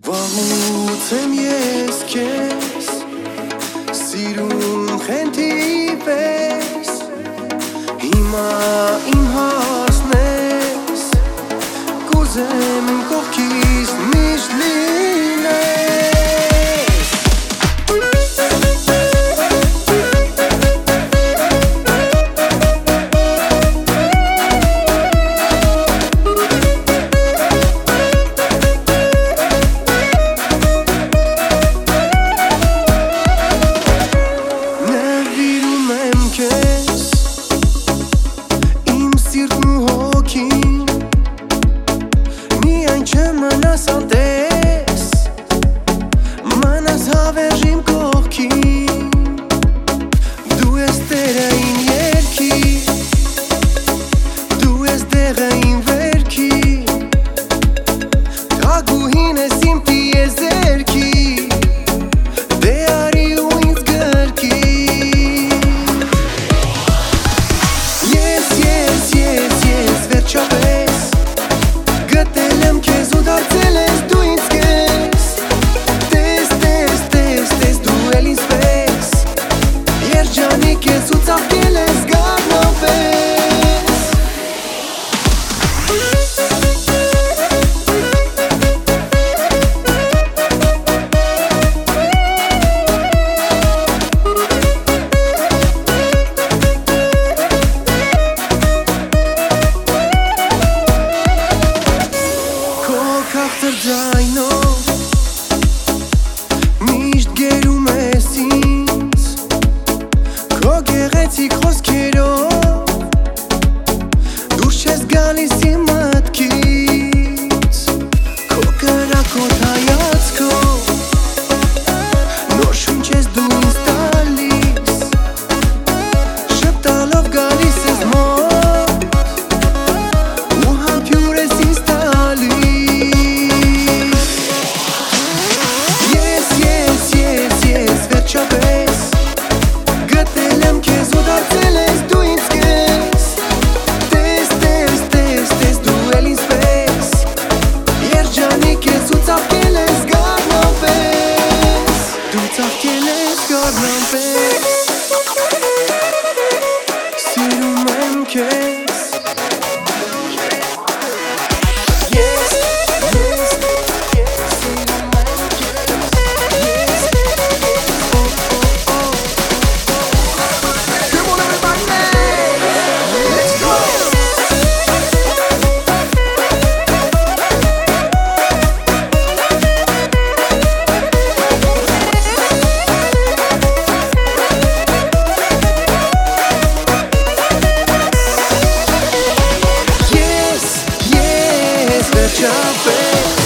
Վաղուց եմ ես քեզ սիրում խենթի պես Հիմա իմ հարցն ես Կուզեմ կողքիս միշտ լինես Մնաս անտես, մնաս հավերժիմ կողքին Դու ես տերը իմ երգի, դու ես դեղը իմ վերքի Թագուհին ես իմ տիեզերքի, դե արի ու ինձ գրքի Ես վերջապես գտել եմ քեզ ու դարձել ես դու ինձ կես Տես դու էլ ինձ պես Երջանիկ ես ու ծաղկել ես գարնապես Քաղցր ձայնով միշտ գերում ես ինձ Քո գեղեցիկ խոսքերով դուրս ես գալիս իմ մտքից Քո կրակոտ հայացքով նոր շունչ ես դու ինձ տալիս Շպտալով գալիս ես մոտ ու համբյուր ես ինձ տալիս Վերջապես գտել եմ քեզ ու դարձել ես դու ինձ կես Տես դու էլ ինձ պես Երջանիկ ես ու ծաղկել ես գարնապես Դու ծաղկել ես գարնապես Սիրում եմ քեզ Verčapes